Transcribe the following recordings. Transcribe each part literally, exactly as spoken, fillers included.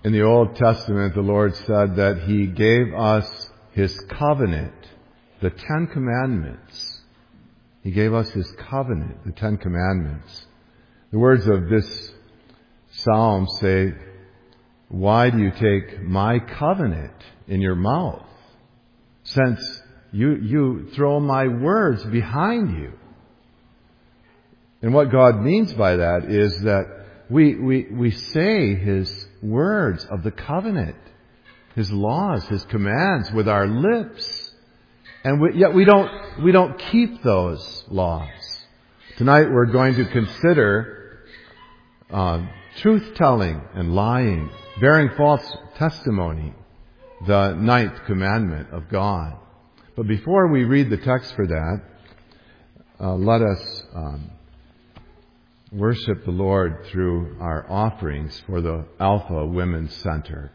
In the Old Testament, the Lord said that He gave us His covenant, the Ten Commandments. He gave us His covenant, the Ten Commandments. The words of this psalm say, "Why do you take my covenant in your mouth, since you, you throw my words behind you?" And what God means by that is that we, we, we say His words of the covenant, His laws, His commands with our lips, and we, yet we don't, we don't keep those laws. Tonight we're going to consider uh, truth-telling and lying, bearing false testimony, the ninth commandment of God. But before we read the text for that, uh, let us um, worship the Lord through our offerings for the Alpha Women's Center.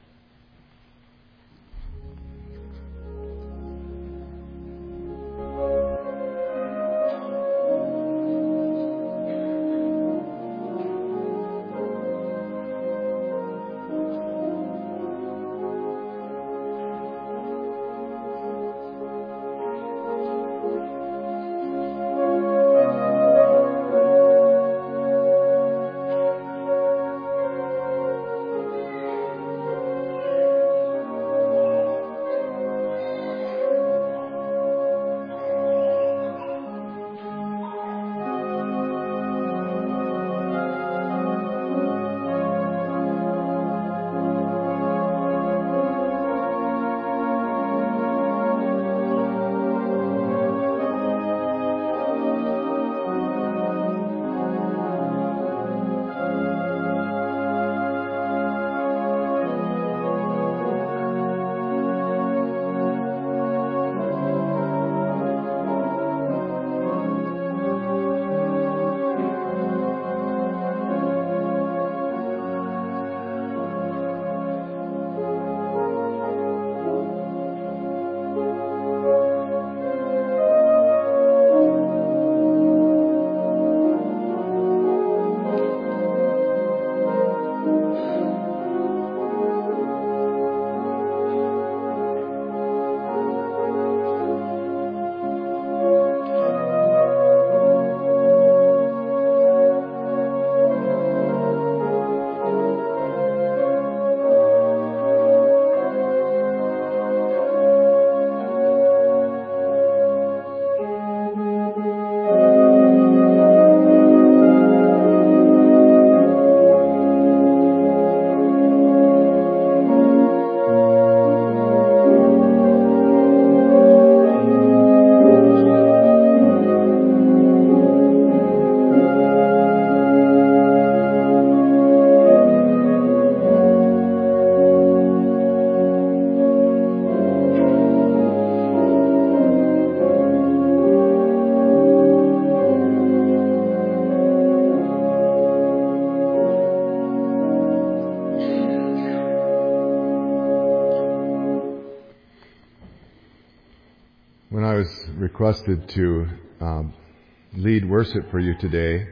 Requested to um, lead worship for you today,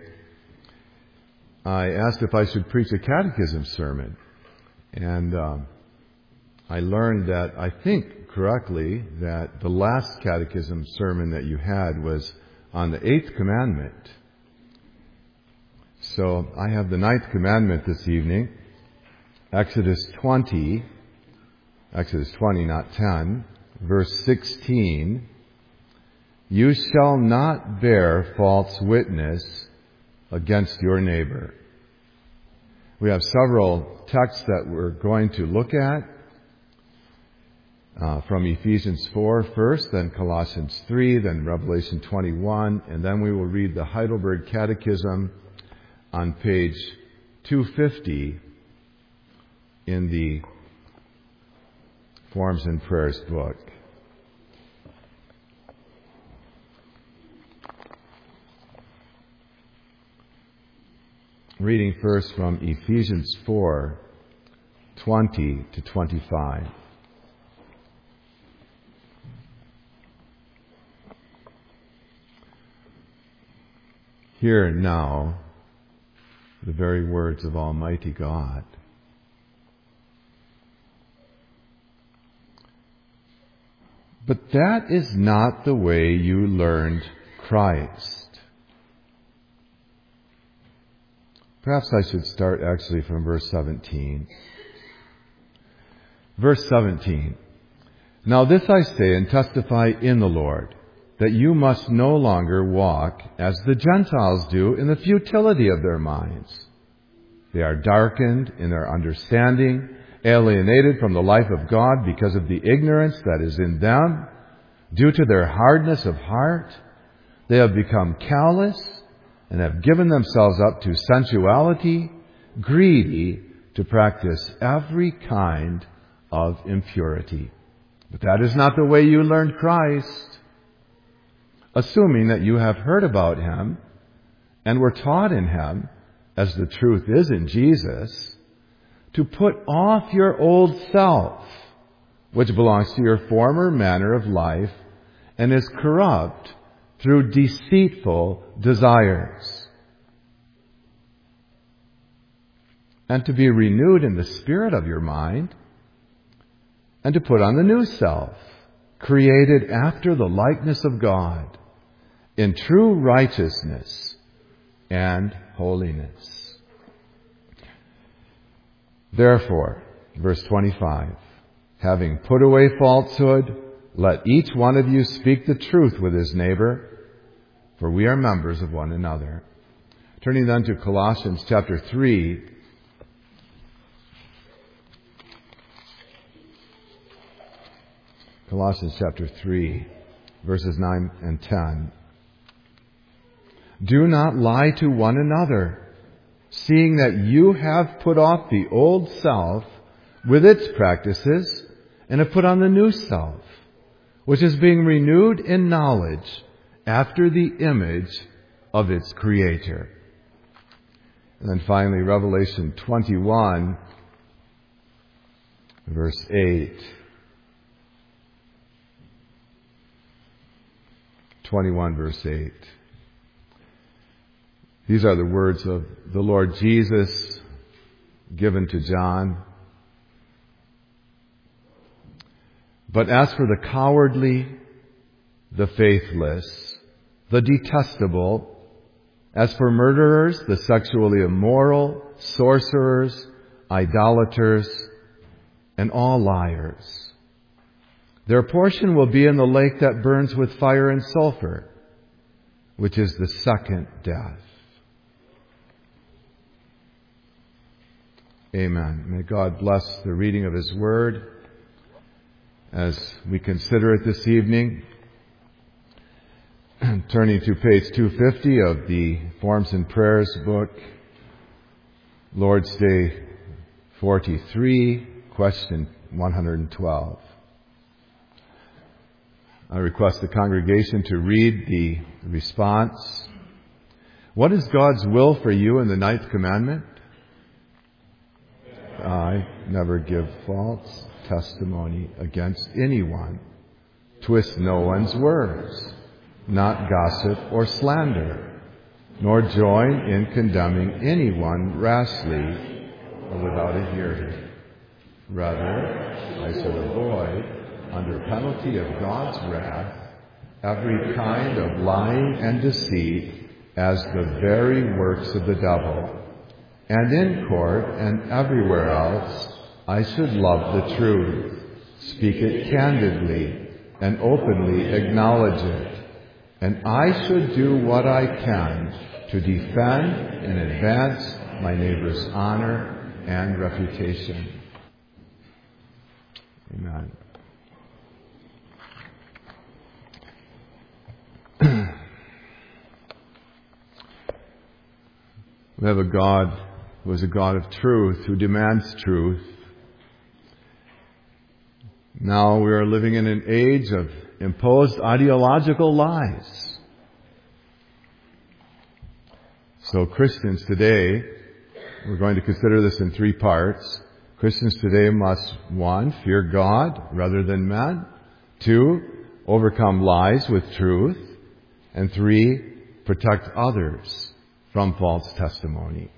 I asked if I should preach a catechism sermon. And um, I learned that, I think correctly, that the last catechism sermon that you had was on the eighth commandment. So I have the ninth commandment this evening, Exodus twenty, Exodus twenty, not ten, verse sixteen. "You shall not bear false witness against your neighbor." We have several texts that we're going to look at, uh, from Ephesians four first, then Colossians three, then Revelation twenty-one, and then we will read the Heidelberg Catechism on page two fifty in the Forms and Prayers book. Reading first from Ephesians four, twenty to twenty-five. Hear now the very words of Almighty God. But that is not the way you learned Christ. Perhaps I should start actually from verse seventeen. Verse seventeen. Now this I say and testify in the Lord, that you must no longer walk as the Gentiles do in the futility of their minds. They are darkened in their understanding, alienated from the life of God because of the ignorance that is in them. Due to their hardness of heart, they have become callous and have given themselves up to sensuality, greedy to practice every kind of impurity. But that is not the way you learned Christ. Assuming that you have heard about Him and were taught in Him, as the truth is in Jesus, to put off your old self, which belongs to your former manner of life and is corrupt through deceitful desires, and to be renewed in the spirit of your mind, and to put on the new self, created after the likeness of God, in true righteousness and holiness. Therefore, verse twenty-five, having put away falsehood, let each one of you speak the truth with his neighbor, for we are members of one another. Turning then to Colossians chapter three, Colossians chapter three, verses nine and ten. Do not lie to one another, seeing that you have put off the old self with its practices and have put on the new self, which is being renewed in knowledge after the image of its Creator. And then finally, Revelation twenty-one, verse eight. twenty-one, verse eight. These are the words of the Lord Jesus given to John. But as for the cowardly, the faithless, the detestable, as for murderers, the sexually immoral, sorcerers, idolaters, and all liars, their portion will be in the lake that burns with fire and sulfur, which is the second death. Amen. May God bless the reading of His Word as we consider it this evening. Turning to page two fifty of the Forms and Prayers book, Lord's Day forty-three, question one hundred twelve. I request the congregation to read the response. What is God's will for you in the ninth commandment? I never give false testimony against anyone, twist no one's words, not gossip or slander, nor join in condemning anyone rashly or without a hearing. Rather, I should avoid, under penalty of God's wrath, every kind of lying and deceit as the very works of the devil. And in court and everywhere else, I should love the truth, speak it candidly, and openly acknowledge it. And I should do what I can to defend and advance my neighbor's honor and reputation. Amen. We have a God who is a God of truth, who demands truth. Now we are living in an age of imposed ideological lies. So Christians today, we're going to consider this in three parts. Christians today must, one, fear God rather than men. Two, overcome lies with truth. And three, protect others from false testimony.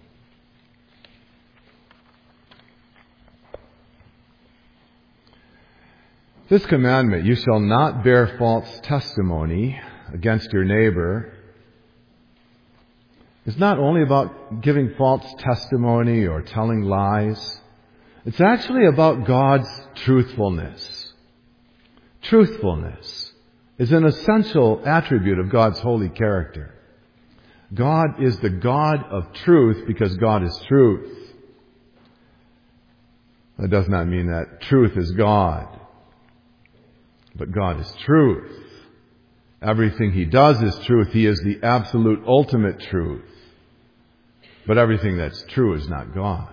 This commandment, you shall not bear false testimony against your neighbor, is not only about giving false testimony or telling lies. It's actually about God's truthfulness. Truthfulness is an essential attribute of God's holy character. God is the God of truth because God is truth. That does not mean that truth is God, but God is truth. Everything He does is truth. He is the absolute ultimate truth. But everything that's true is not God.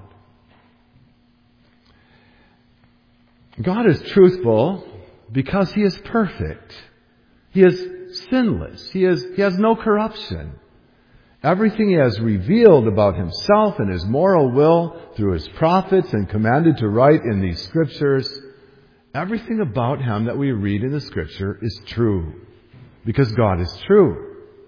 God is truthful because He is perfect. He is sinless. He is, He has no corruption. Everything He has revealed about Himself and His moral will through His prophets and commanded to write in these Scriptures, everything about Him that we read in the Scripture is true because God is true.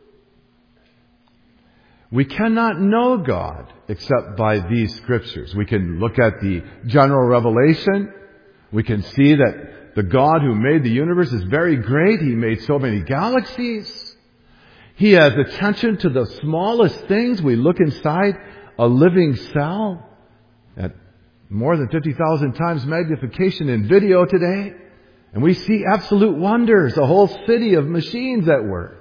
We cannot know God except by these Scriptures. We can look at the general revelation. We can see that the God who made the universe is very great. He made so many galaxies. He has attention to the smallest things. We look inside a living cell at more than fifty thousand times magnification in video today, and we see absolute wonders, a whole city of machines at work.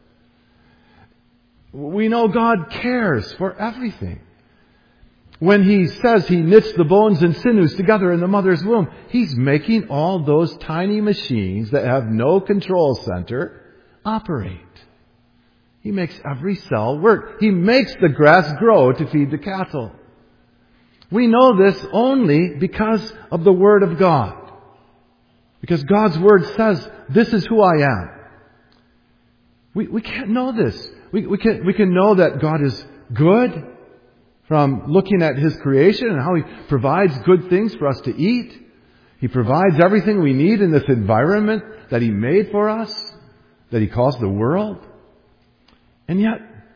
We know God cares for everything. When He says He knits the bones and sinews together in the mother's womb, He's making all those tiny machines that have no control center operate. He makes every cell work. He makes the grass grow to feed the cattle. We know this only because of the Word of God. Because God's Word says, this is who I am. We, we can't know this. We, we can, we can know that God is good from looking at His creation and how He provides good things for us to eat. He provides everything we need in this environment that He made for us, that He calls the world. And yet,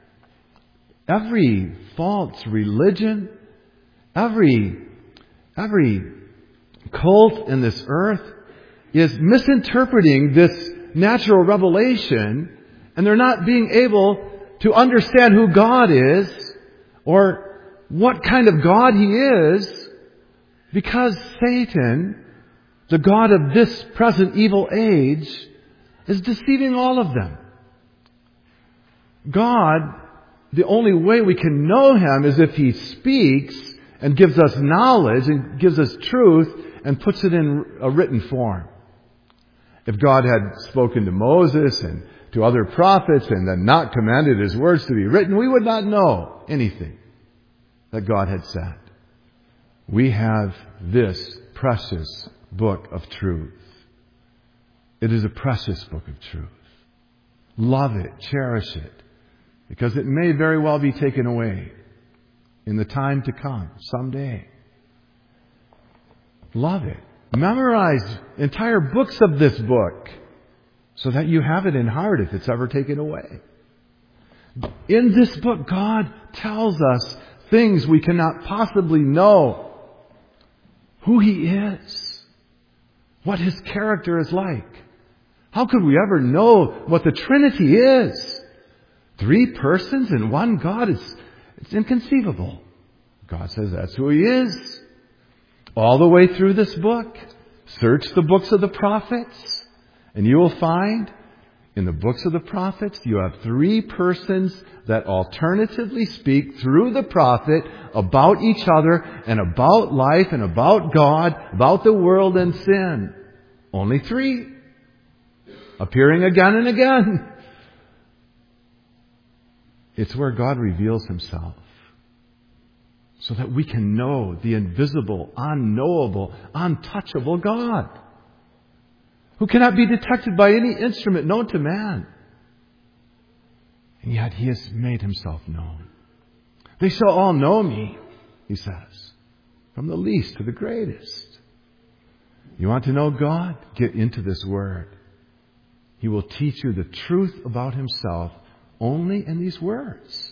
every false religion, every, every cult in this earth is misinterpreting this natural revelation, and they're not being able to understand who God is or what kind of God He is, because Satan, the god of this present evil age, is deceiving all of them. God, the only way we can know Him is if He speaks and gives us knowledge and gives us truth and puts it in a written form. If God had spoken to Moses and to other prophets and then not commanded His words to be written, we would not know anything that God had said. We have this precious book of truth. It is a precious book of truth. Love it, cherish it, because it may very well be taken away in the time to come, someday. Love it. Memorize entire books of this book so that you have it in heart if it's ever taken away. In this book, God tells us things we cannot possibly know. Who He is. What His character is like. How could we ever know what the Trinity is? Three persons in one God? It's, it's inconceivable. God says that's who He is. All the way through this book, search the books of the prophets, and you will find in the books of the prophets you have three persons that alternatively speak through the prophet about each other and about life and about God, about the world and sin. Only three. Appearing again and again. It's where God reveals Himself, so that we can know the invisible, unknowable, untouchable God, who cannot be detected by any instrument known to man. And yet He has made Himself known. They shall all know me, He says, from the least to the greatest. You want to know God? Get into this Word. He will teach you the truth about Himself only in these words.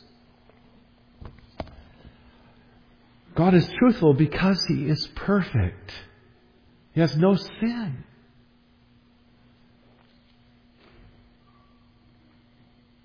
God is truthful because He is perfect. He has no sin.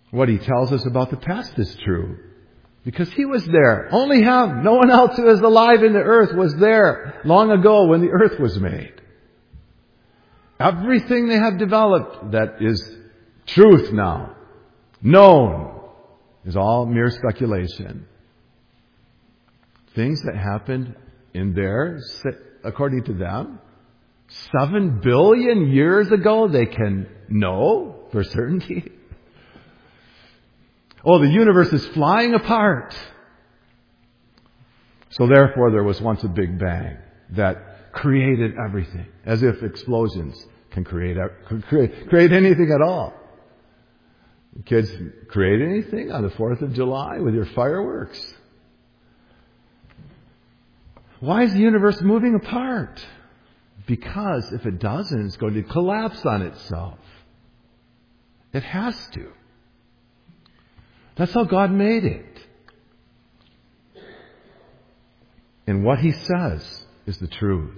What he tells us about the past is true. Because he was there. Only him. No one else who is alive in the earth was there long ago when the earth was made. Everything they have developed that is truth now, known, is all mere speculation. Things that happened in there, according to them, seven billion years ago, they can know for certainty. Oh, the universe is flying apart. So therefore there was once a Big Bang that created everything. As if explosions can create, can create, create anything at all. Kids, create anything on the fourth of July with your fireworks? Why is the universe moving apart? Because if it doesn't, it's going to collapse on itself. It has to. That's how God made it. And what He says is the truth.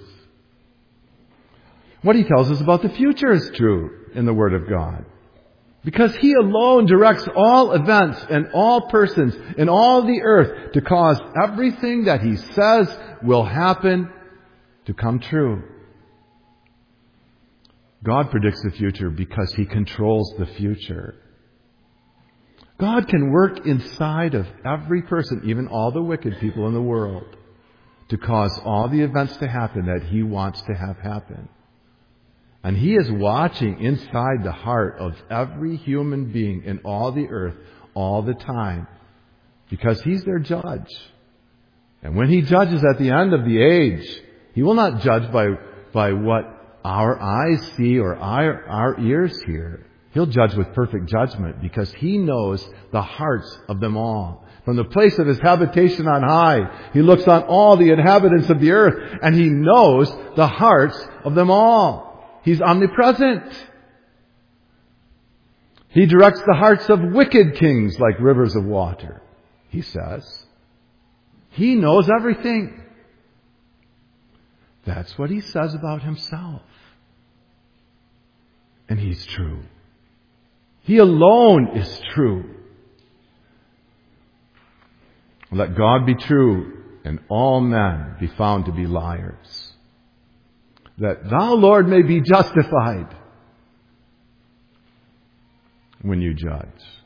What He tells us about the future is true in the Word of God. Because He alone directs all events and all persons in all the earth to cause everything that He says will happen to come true. God predicts the future because He controls the future. God can work inside of every person, even all the wicked people in the world, to cause all the events to happen that He wants to have happen. And He is watching inside the heart of every human being in all the earth all the time, because He's their judge. And when He judges at the end of the age, He will not judge by, by what our eyes see or our, our ears hear. He'll judge with perfect judgment because He knows the hearts of them all. From the place of His habitation on high, He looks on all the inhabitants of the earth, and He knows the hearts of them all. He's omnipresent. He directs the hearts of wicked kings like rivers of water, He says. He knows everything. That's what He says about Himself. And He's true. He alone is true. Let God be true and all men be found to be liars. That Thou, Lord, may be justified when You judge.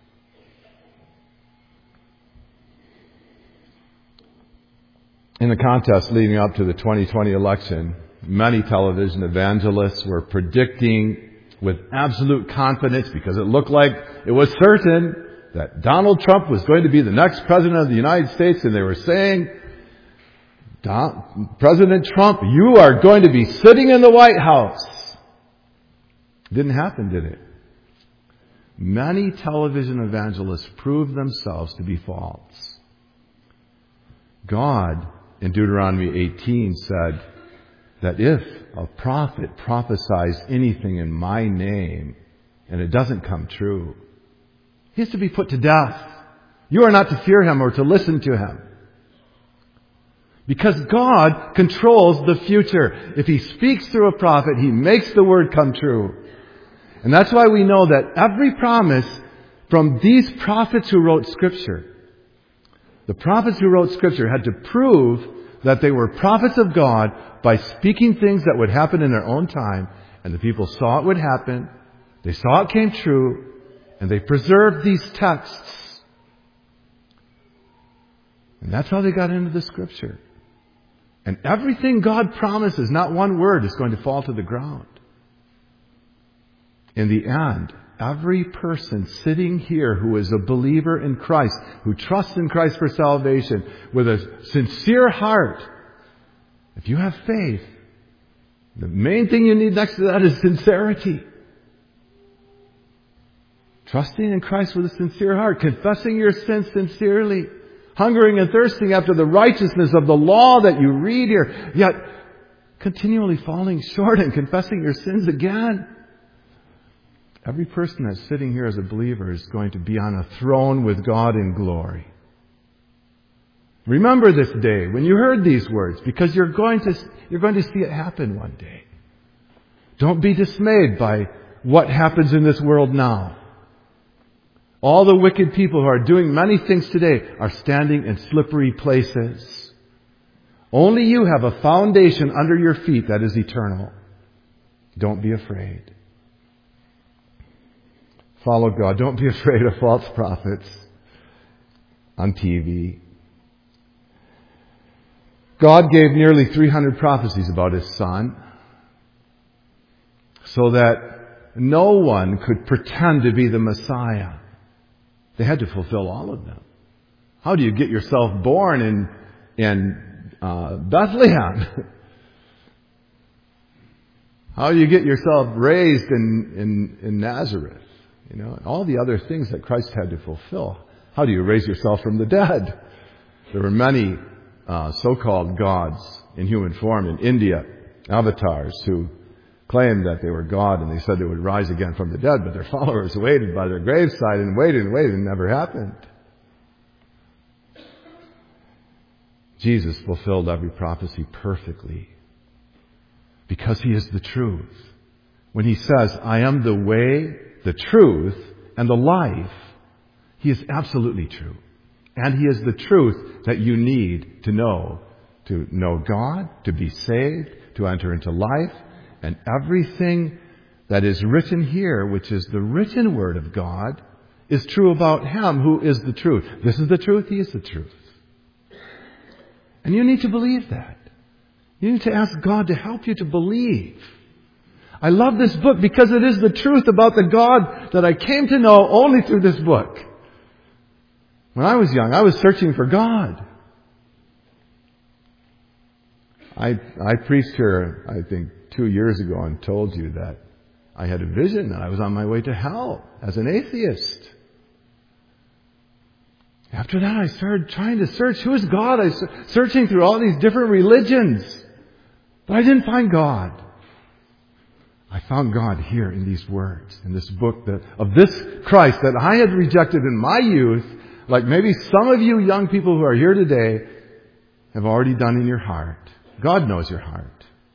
In the contest leading up to the twenty twenty election, many television evangelists were predicting with absolute confidence, because it looked like it was certain that Donald Trump was going to be the next president of the United States, and they were saying, President Trump, you are going to be sitting in the White House. Didn't happen, did it? Many television evangelists proved themselves to be false. God, in Deuteronomy eighteen, said that if a prophet prophesies anything in My name and it doesn't come true, he has to be put to death. You are not to fear him or to listen to him. Because God controls the future. If He speaks through a prophet, He makes the word come true. And that's why we know that every promise from these prophets who wrote Scripture, the prophets who wrote Scripture had to prove that they were prophets of God by speaking things that would happen in their own time, and the people saw it would happen, they saw it came true, and they preserved these texts. And that's how they got into the Scripture. And everything God promises, not one word is going to fall to the ground. In the end, every person sitting here who is a believer in Christ, who trusts in Christ for salvation, with a sincere heart, if you have faith, the main thing you need next to that is sincerity. Trusting in Christ with a sincere heart, confessing your sins sincerely, hungering and thirsting after the righteousness of the law that you read here, yet continually falling short and confessing your sins again. Every person that's sitting here as a believer is going to be on a throne with God in glory. Remember this day when you heard these words, because you're going to, you're going to see it happen one day. Don't be dismayed by what happens in this world now. All the wicked people who are doing many things today are standing in slippery places. Only you have a foundation under your feet that is eternal. Don't be afraid. Follow God. Don't be afraid of false prophets on T V. God gave nearly three hundred prophecies about His Son so that no one could pretend to be the Messiah. They had to fulfill all of them. How do you get yourself born in, in uh, Bethlehem? How do you get yourself raised in, in, in Nazareth? You know, all the other things that Christ had to fulfill. How do you raise yourself from the dead? There were many uh, so-called gods in human form in India, avatars, who claimed that they were God and they said they would rise again from the dead, but their followers waited by their graveside and waited and waited and it never happened. Jesus fulfilled every prophecy perfectly because He is the truth. When He says, I am the way, the truth, and the life, He is absolutely true. And He is the truth that you need to know, to know God, to be saved, to enter into life. And everything that is written here, which is the written Word of God, is true about Him who is the truth. This is the truth, He is the truth. And you need to believe that. You need to ask God to help you to believe. I love this book because it is the truth about the God that I came to know only through this book. When I was young, I was searching for God. I I preached here, I think, two years ago and told you that I had a vision that I was on my way to hell as an atheist. After that, I started trying to search. Who is God? I was searching through all these different religions. But I didn't find God. I found God here in these words, in this book that, of this Christ that I had rejected in my youth, like maybe some of you young people who are here today have already done in your heart. God knows your heart.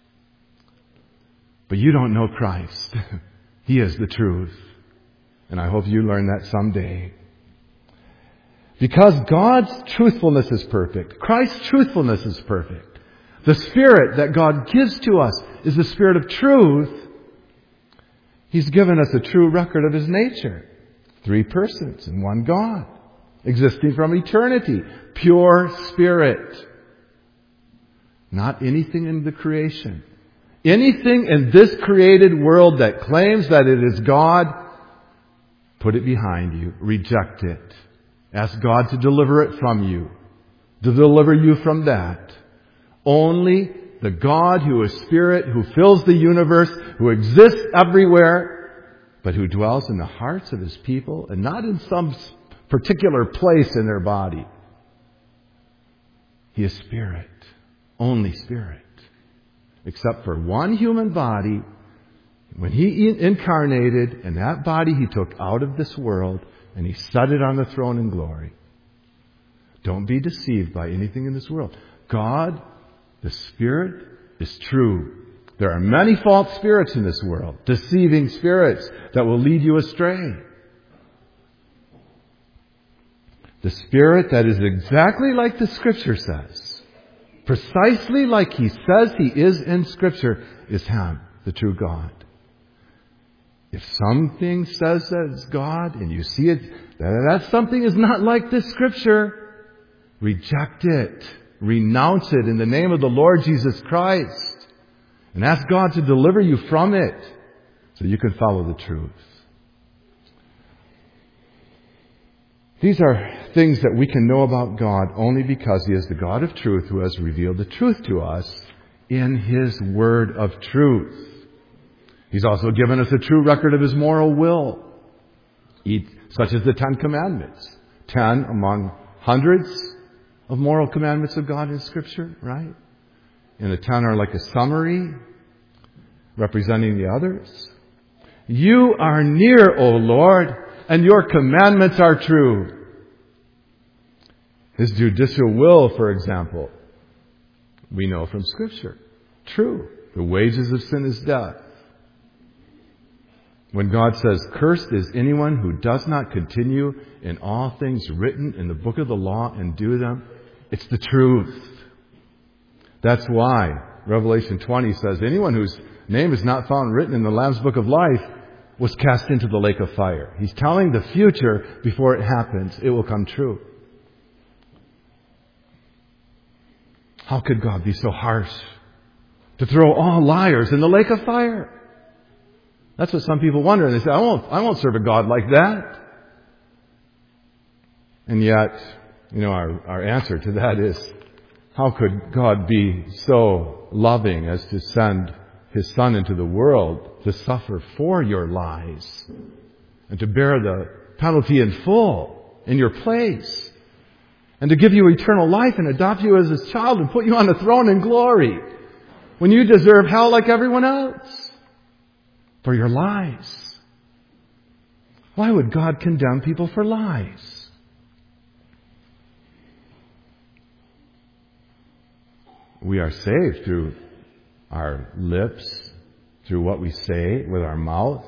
But you don't know Christ. He is the truth. And I hope you learn that someday. Because God's truthfulness is perfect. Christ's truthfulness is perfect. The Spirit that God gives to us is the Spirit of truth. He's given us a true record of His nature. Three persons in one God, existing from eternity. Pure Spirit. Not anything in the creation. Anything in this created world that claims that it is God, put it behind you. Reject it. Ask God to deliver it from you. To deliver you from that. Only the God who is Spirit, who fills the universe, who exists everywhere, but who dwells in the hearts of His people and not in some particular place in their body. He is Spirit. Only Spirit. Except for one human body, when He incarnated, and that body He took out of this world, and He set it on the throne in glory. Don't be deceived by anything in this world. God, the Spirit, is true. There are many false spirits in this world, deceiving spirits that will lead you astray. The Spirit that is exactly like the Scripture says, precisely like He says He is in Scripture, is Him, the true God. If something says that it's God and you see it, that something is not like this Scripture, reject it. Renounce it in the name of the Lord Jesus Christ. And ask God to deliver you from it so you can follow the truth. These are things that we can know about God only because He is the God of truth who has revealed the truth to us in His word of truth. He's also given us a true record of His moral will, such as the Ten Commandments. Ten among hundreds of moral commandments of God in Scripture, right? And the ten are like a summary representing the others. You are near, O Lord, and your commandments are true. His judicial will, for example, we know from Scripture. True. The wages of sin is death. When God says, "Cursed is anyone who does not continue in all things written in the book of the law and do them," it's the truth. That's why Revelation twenty says, anyone whose name is not found written in the Lamb's book of life was cast into the lake of fire. He's telling the future before it happens. It will come true. How could God be so harsh to throw all liars in the lake of fire? That's what some people wonder. They say, I won't, I won't serve a God like that. And yet, you know, our, our answer to that is, how could God be so loving as to send His Son into the world to suffer for your lies and to bear the penalty in full in your place and to give you eternal life and adopt you as His child and put you on the throne in glory when you deserve hell like everyone else for your lies? Why would God condemn people for lies? We are saved through our lips, through what we say with our mouth.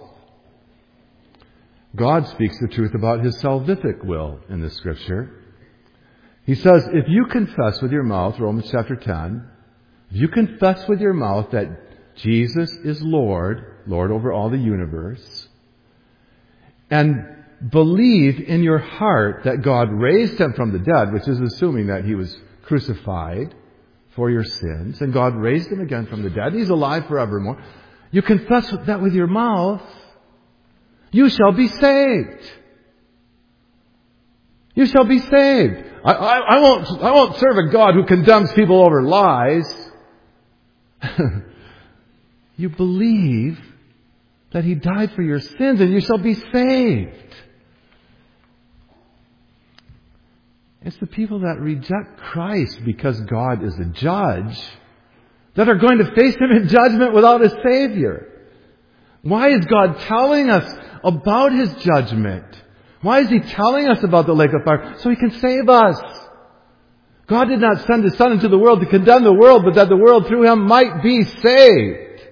God speaks the truth about His salvific will in the Scripture. He says, if you confess with your mouth, Romans chapter ten, if you confess with your mouth that Jesus is Lord, Lord over all the universe, and believe in your heart that God raised Him from the dead, which is assuming that He was crucified for your sins, and God raised Him again from the dead. He's alive forevermore. You confess that with your mouth, you shall be saved. You shall be saved. I, I, I won't, I won't serve a God who condemns people over lies. You believe that He died for your sins and you shall be saved. It's the people that reject Christ because God is a judge that are going to face Him in judgment without a Savior. Why is God telling us about His judgment? Why is He telling us about the lake of fire? So He can save us. God did not send His Son into the world to condemn the world, but that the world through Him might be saved.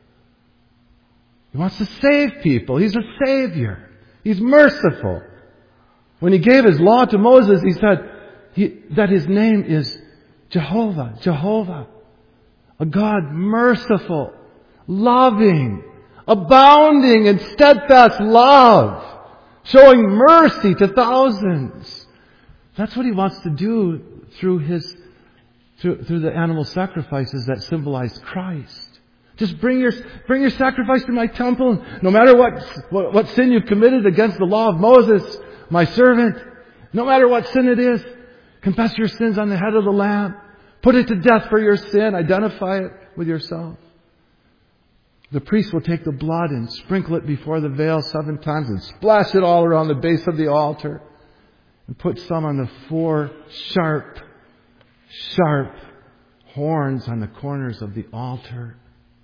He wants to save people. He's a Savior. He's merciful. When He gave His law to Moses, He said he, that His name is Jehovah, Jehovah. A God merciful, loving, abounding in steadfast love, showing mercy to thousands. That's what He wants to do through His, through, through the animal sacrifices that symbolize Christ. Just bring your, bring your sacrifice to my temple. No matter what, what, what sin you've committed against the law of Moses, my servant, no matter what sin it is, confess your sins on the head of the lamb. Put it to death for your sin. Identify it with yourself. The priest will take the blood and sprinkle it before the veil seven times and splash it all around the base of the altar. And put some on the four sharp, sharp horns on the corners of the altar.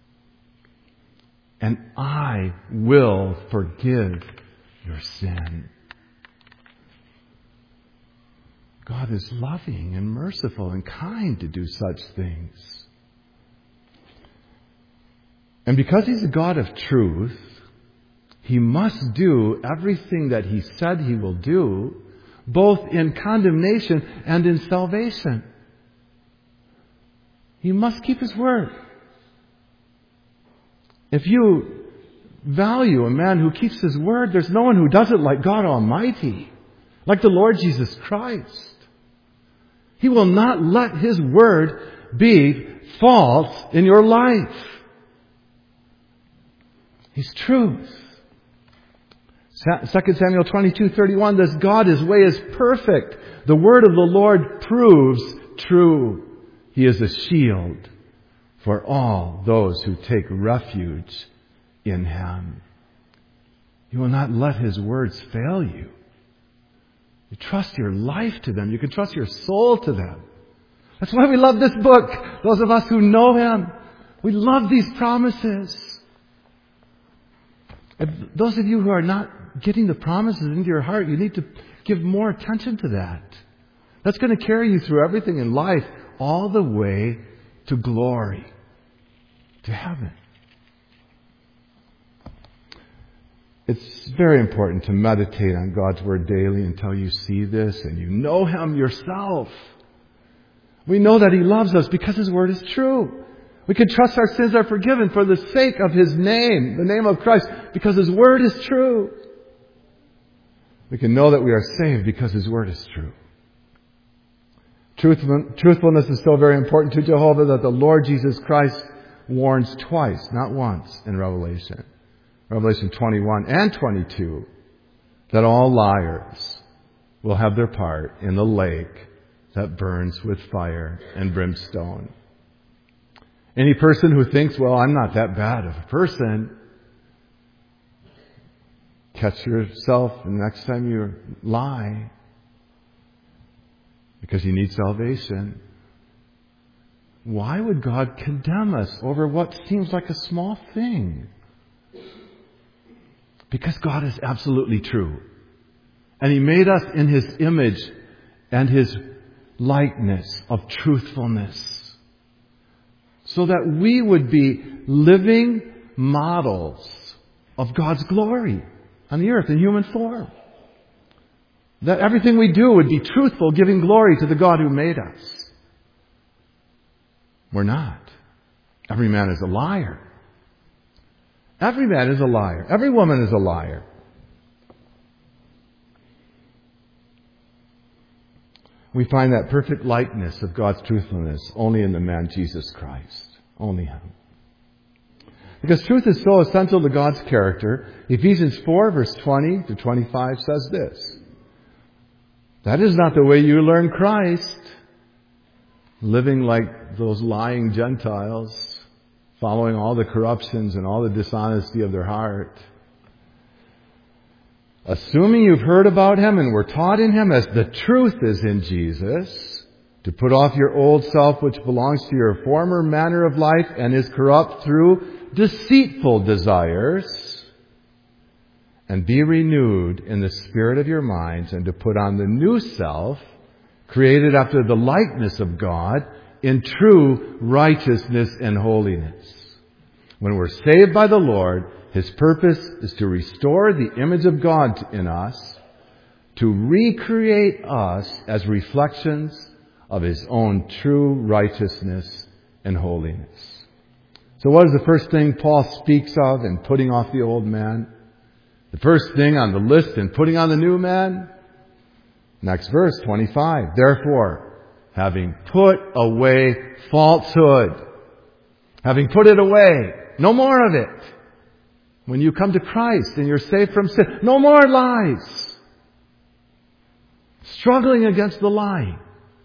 And I will forgive your sin. God is loving and merciful and kind to do such things. And because He's a God of truth, He must do everything that He said He will do, both in condemnation and in salvation. He must keep His word. If you value a man who keeps his word, there's no one who does it like God Almighty, like the Lord Jesus Christ. He will not let His word be false in your life. He's truth. Second Samuel twenty-two thirty-one, this God, His way is perfect. The word of the Lord proves true. He is a shield for all those who take refuge in Him. He will not let His words fail you. You trust your life to them. You can trust your soul to them. That's why we love this book. Those of us who know Him, we love these promises. And those of you who are not getting the promises into your heart, you need to give more attention to that. That's going to carry you through everything in life, all the way to glory, to heaven. It's very important to meditate on God's Word daily until you see this and you know Him yourself. We know that He loves us because His Word is true. We can trust our sins are forgiven for the sake of His name, the name of Christ, because His Word is true. We can know that we are saved because His Word is true. Truthfulness is so very important to Jehovah that the Lord Jesus Christ warns twice, not once, in Revelation. Revelation twenty-one and twenty-two, that all liars will have their part in the lake that burns with fire and brimstone. Any person who thinks, well, I'm not that bad of a person, catch yourself the next time you lie, because you need salvation. Why would God condemn us over what seems like a small thing? Because God is absolutely true. And He made us in His image and His likeness of truthfulness, so that we would be living models of God's glory on the earth in human form. That everything we do would be truthful, giving glory to the God who made us. We're not. Every man is a liar. Every man is a liar. Every woman is a liar. We find that perfect likeness of God's truthfulness only in the man Jesus Christ. Only Him. Because truth is so essential to God's character, Ephesians four, verse twenty to twenty-five says this: that is not the way you learn Christ, living like those lying Gentiles, following all the corruptions and all the dishonesty of their heart. Assuming you've heard about Him and were taught in Him as the truth is in Jesus, to put off your old self which belongs to your former manner of life and is corrupt through deceitful desires, and be renewed in the spirit of your minds, and to put on the new self, created after the likeness of God, in true righteousness and holiness. When we're saved by the Lord, His purpose is to restore the image of God in us, to recreate us as reflections of His own true righteousness and holiness. So what is the first thing Paul speaks of in putting off the old man? The first thing on the list in putting on the new man? Next verse, twenty-five. Therefore, having put away falsehood, having put it away, no more of it. When you come to Christ and you're saved from sin, no more lies. Struggling against the lie.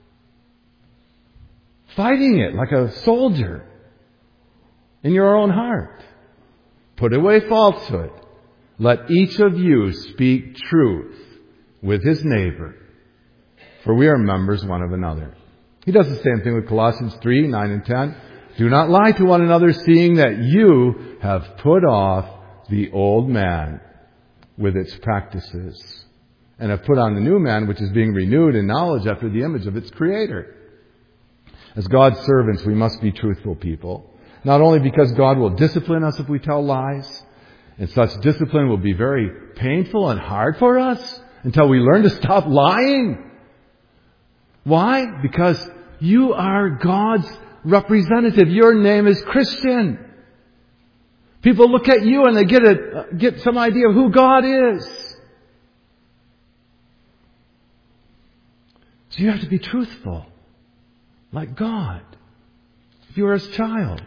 Fighting it like a soldier in your own heart. Put away falsehood. Let each of you speak truth with his neighbor, for we are members one of another. He does the same thing with Colossians three, nine and ten. Do not lie to one another, seeing that you have put off the old man with its practices, and have put on the new man, which is being renewed in knowledge after the image of its creator. As God's servants, we must be truthful people. Not only because God will discipline us if we tell lies, and such discipline will be very painful and hard for us until we learn to stop lying. Why? Because you are God's representative. Your name is Christian. People look at you and they get a, get some idea of who God is. So you have to be truthful, like God, if you are His child.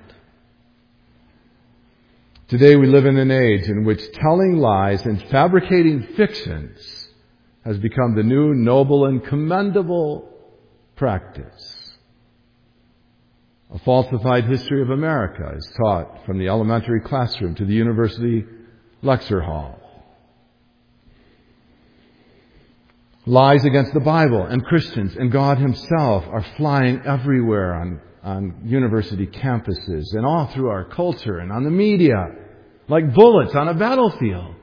Today we live in an age in which telling lies and fabricating fictions has become the new noble and commendable practice. A falsified history of America is taught from the elementary classroom to the university lecture hall. Lies against the Bible and Christians and God Himself are flying everywhere on, on university campuses and all through our culture and on the media, like bullets on a battlefield.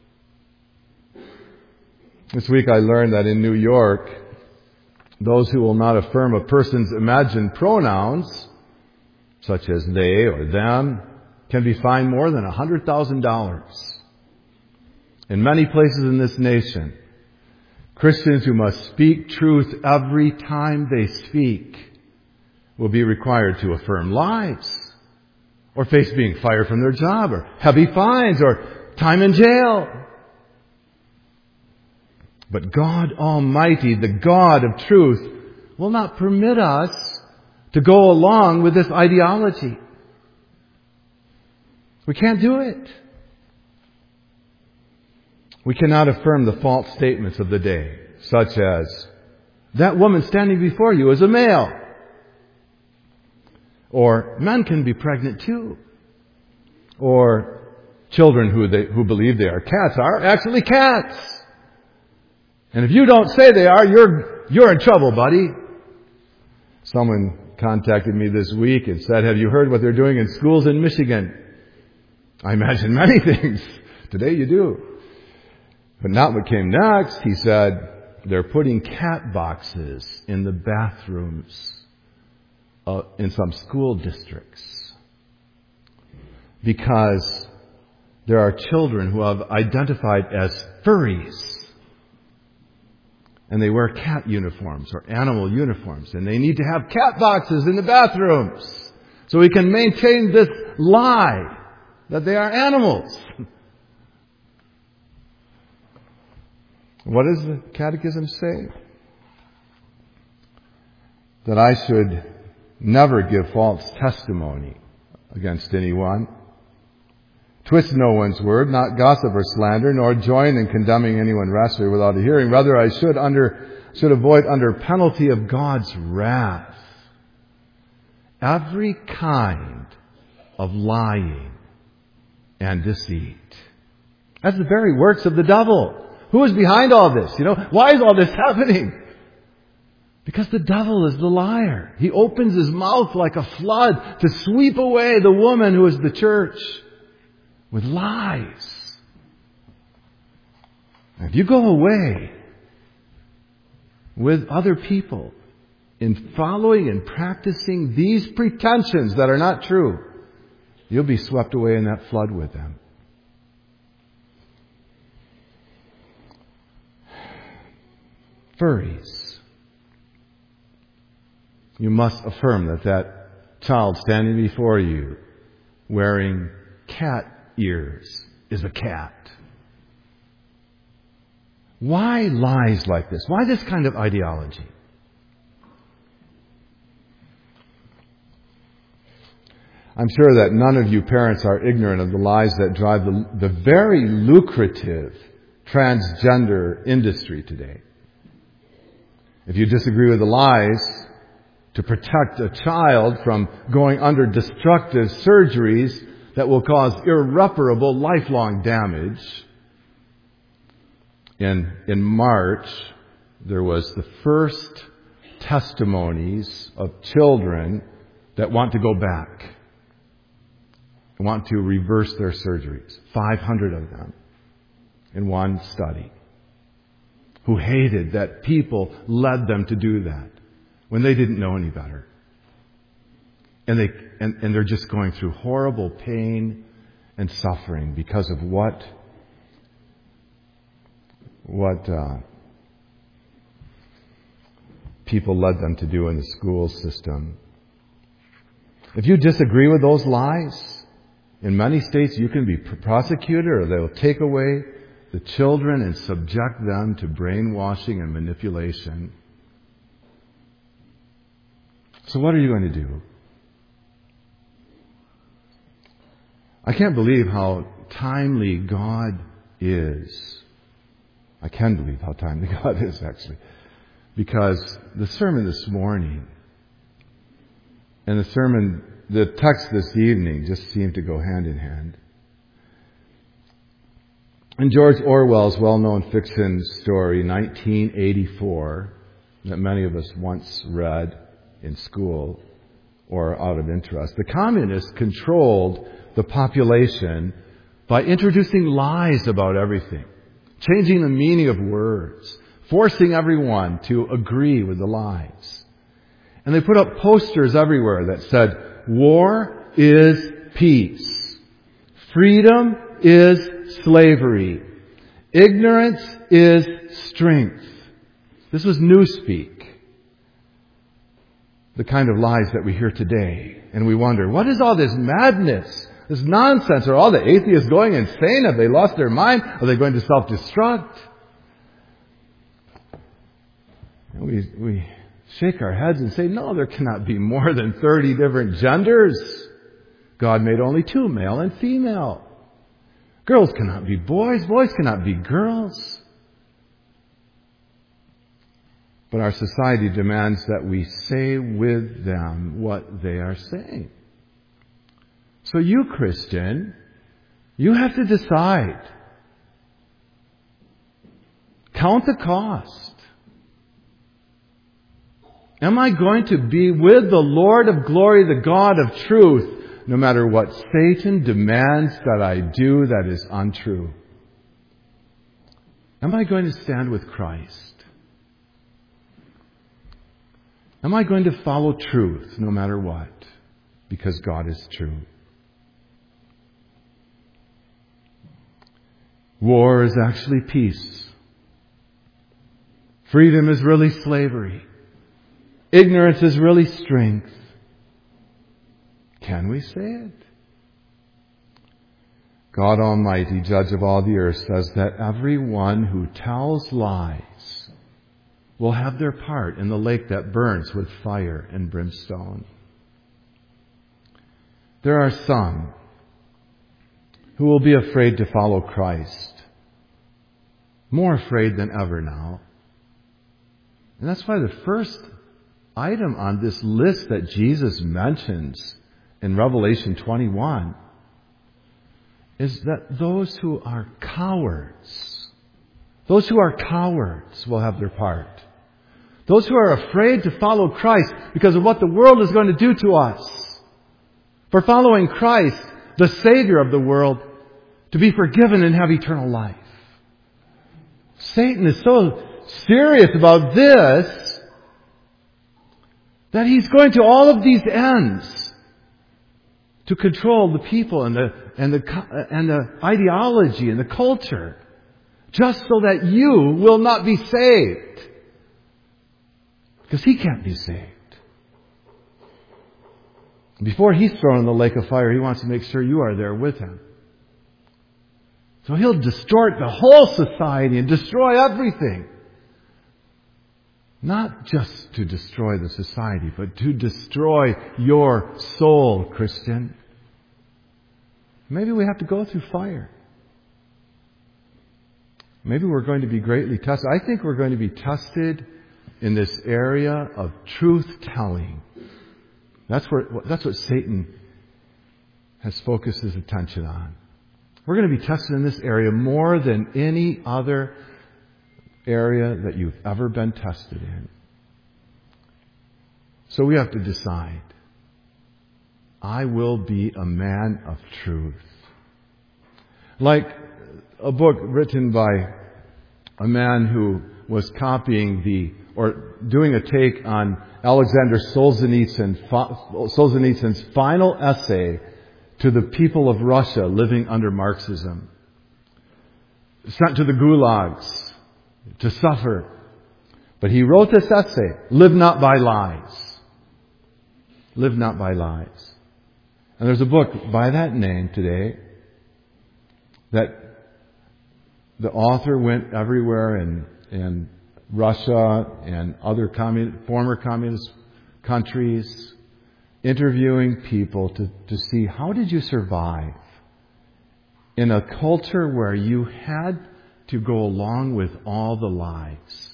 This week I learned that in New York, those who will not affirm a person's imagined pronouns, such as they or them, can be fined more than one hundred thousand dollars. In many places in this nation, Christians who must speak truth every time they speak will be required to affirm lies, or face being fired from their job, or heavy fines, or time in jail. But God Almighty, the God of truth, will not permit us to go along with this ideology. We can't do it. We cannot affirm the false statements of the day, such as, that woman standing before you is a male. Or, men can be pregnant too. Or, children who, they, who believe they are cats are actually cats. And if you don't say they are, you're, you're in trouble, buddy. Someone contacted me this week and said, have you heard what they're doing in schools in Michigan? I imagine many things. Today you do. But not what came next. He said, they're putting cat boxes in the bathrooms uh, in some school districts because there are children who have identified as furries. And they wear cat uniforms or animal uniforms. And they need to have cat boxes in the bathrooms so we can maintain this lie that they are animals. What does the Catechism say? That I should never give false testimony against anyone, twist no one's word, not gossip or slander, nor join in condemning anyone rashly without a hearing. Rather, I should under should avoid under penalty of God's wrath every kind of lying and deceit. That's the very works of the devil. Who is behind all this? You know, why is all this happening? Because the devil is the liar. He opens his mouth like a flood to sweep away the woman who is the church with lies. If you go away with other people in following and practicing these pretensions that are not true, you'll be swept away in that flood with them. Furries. You must affirm that that child standing before you wearing cat ears is a cat. Why lies like this? Why this kind of ideology? I'm sure that none of you parents are ignorant of the lies that drive the, the very lucrative transgender industry today. If you disagree with the lies, to protect a child from going under destructive surgeries that will cause irreparable lifelong damage. In, in March, there was the first testimonies of children that want to go back, want to reverse their surgeries. five hundred of them in one study, who hated that people led them to do that when they didn't know any better. And they and, and they're just going through horrible pain and suffering because of what what uh, people led them to do in the school system. If you disagree with those lies, in many states you can be prosecuted, or they'll take away the children and subject them to brainwashing and manipulation. So what are you going to do? I can't believe how timely God is. I can believe how timely God is, actually. Because the sermon this morning and the sermon, the text this evening just seem to go hand in hand. In George Orwell's well-known fiction story, nineteen eighty-four, that many of us once read in school or out of interest, the communists controlled the population by introducing lies about everything, changing the meaning of words, forcing everyone to agree with the lies. And they put up posters everywhere that said, war is peace. Freedom is slavery. Ignorance is strength. This was newspeak. The kind of lies that we hear today. And we wonder, what is all this madness? This nonsense? Are all the atheists going insane? Have they lost their mind? Are they going to self-destruct? And we, we shake our heads and say, no, there cannot be more than thirty different genders. God made only two, male and female. Girls cannot be boys. Boys cannot be girls. But our society demands that we say with them what they are saying. So you, Christian, you have to decide. Count the cost. Am I going to be with the Lord of glory, the God of truth, no matter what Satan demands that I do that is untrue? Am I going to stand with Christ? Am I going to follow truth no matter what? Because God is true. War is actually peace. Freedom is really slavery. Ignorance is really strength. Can we say it? God Almighty, Judge of all the earth, says that everyone who tells lies will have their part in the lake that burns with fire and brimstone. There are some who will be afraid to follow Christ. More afraid than ever now. And that's why the first item on this list that Jesus mentions in Revelation twenty-one is that those who are cowards, those who are cowards will have their part. Those who are afraid to follow Christ because of what the world is going to do to us. For following Christ, the Savior of the world, to be forgiven and have eternal life. Satan is so serious about this that he's going to all of these ends to control the people and the and the and the ideology and the culture, just so that you will not be saved. Because he can't be saved. Before he's thrown in the lake of fire, he wants to make sure you are there with him. So he'll distort the whole society and destroy everything. Not just to destroy the society, but to destroy your soul, Christian. Maybe we have to go through fire. Maybe we're going to be greatly tested. I think we're going to be tested in this area of truth-telling. That's where, that's what Satan has focused his attention on. We're going to be tested in this area more than any other area that you've ever been tested in. So we have to decide. I will be a man of truth. Like a book written by a man who was copying the, or doing a take on Alexander Solzhenitsyn, Solzhenitsyn's final essay to the people of Russia living under Marxism. Sent to the gulags to suffer. But he wrote this essay, Live Not by Lies. Live Not by Lies. And there's a book by that name today that the author went everywhere in, in Russia and other commun- former communist countries, interviewing people to, to see how did you survive in a culture where you had to go along with all the lies.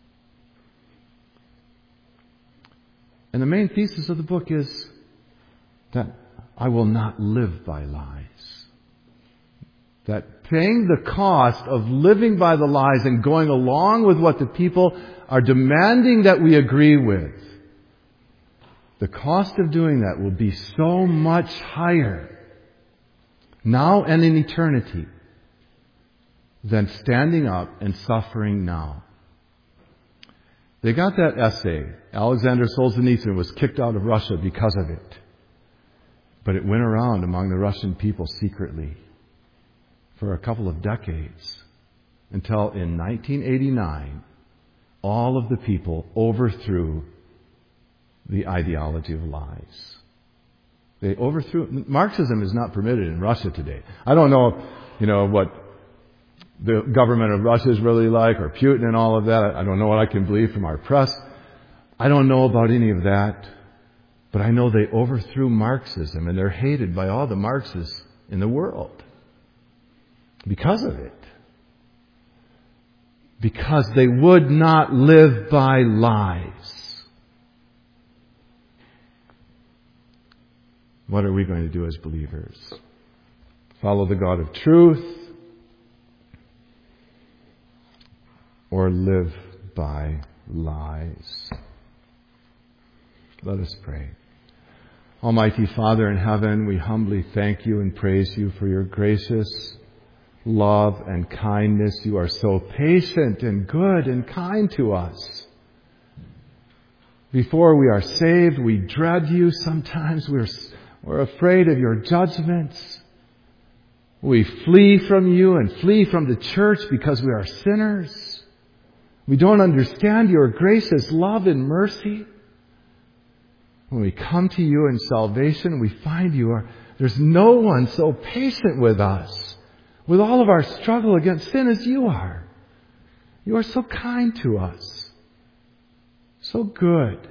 And the main thesis of the book is that I will not live by lies. That paying the cost of living by the lies and going along with what the people are demanding that we agree with, the cost of doing that will be so much higher now and in eternity than standing up and suffering now. They got that essay. Alexander Solzhenitsyn was kicked out of Russia because of it. But it went around among the Russian people secretly for a couple of decades. until in nineteen eighty-nine, all of the people overthrew the ideology of lies. They overthrew. Marxism is not permitted in Russia today. I don't know, you know, what the government of Russia is really like, or Putin and all of that. I don't know what I can believe from our press. I don't know about any of that. But I know they overthrew Marxism, and they're hated by all the Marxists in the world because of it. Because they would not live by lies. What are we going to do as believers? Follow the God of truth or live by lies? Let us pray. Almighty Father in heaven, we humbly thank you and praise you for your gracious love and kindness. You are so patient and good and kind to us. Before we are saved, we dread you. Sometimes we're, we're afraid of your judgments. We flee from you and flee from the church because we are sinners. We don't understand your gracious love and mercy. When we come to you in salvation, we find you are, there's no one so patient with us, with all of our struggle against sin as you are. You are so kind to us. So good.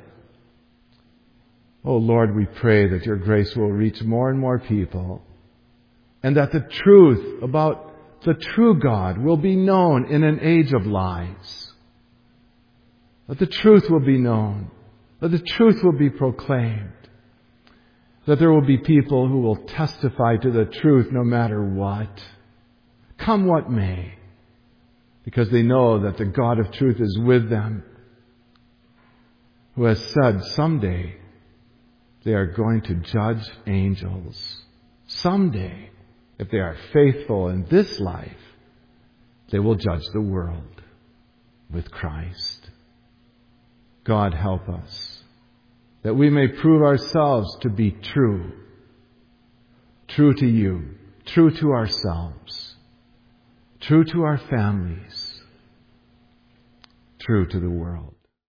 Oh Lord, we pray that your grace will reach more and more people, and that the truth about the true God will be known in an age of lies. That the truth will be known. That the truth will be proclaimed. That there will be people who will testify to the truth no matter what. Come what may. Because they know that the God of truth is with them. Who has said someday they are going to judge angels. Someday, if they are faithful in this life, they will judge the world with Christ. God, help us, that we may prove ourselves to be true, true to you, true to ourselves, true to our families, true to the world.